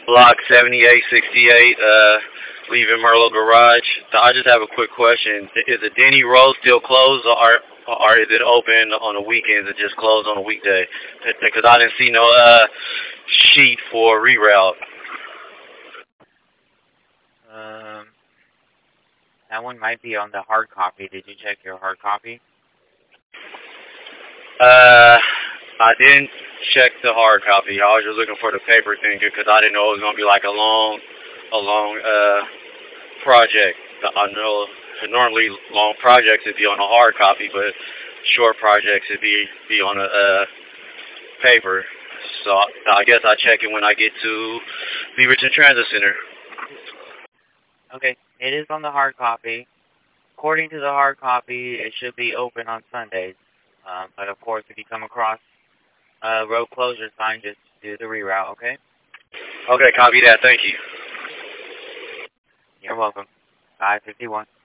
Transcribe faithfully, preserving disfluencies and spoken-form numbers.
Block seventy-eight sixty-eight, uh, leaving Merlo Garage. So I just have a quick question. Is the Denny Road still closed, or, or is it open on the weekends and just closed on a weekday? Because I didn't see no uh, sheet for reroute. Um, that one might be on the hard copy. Did you check your hard copy? Uh, I didn't check the hard copy. I was just looking for the paper thing because I didn't know it was gonna be like a long, a long uh project. I know normally long projects would be on a hard copy, but short projects would be be on a uh, paper. So I guess I check it when I get to Beaverton Transit Center. Okay, it is on the hard copy. According to the hard copy, it should be open on Sundays. Um, but of course, if you come across a road closure sign, just do the reroute, okay? Okay, copy that. Thank you. You're welcome. five fifty-one.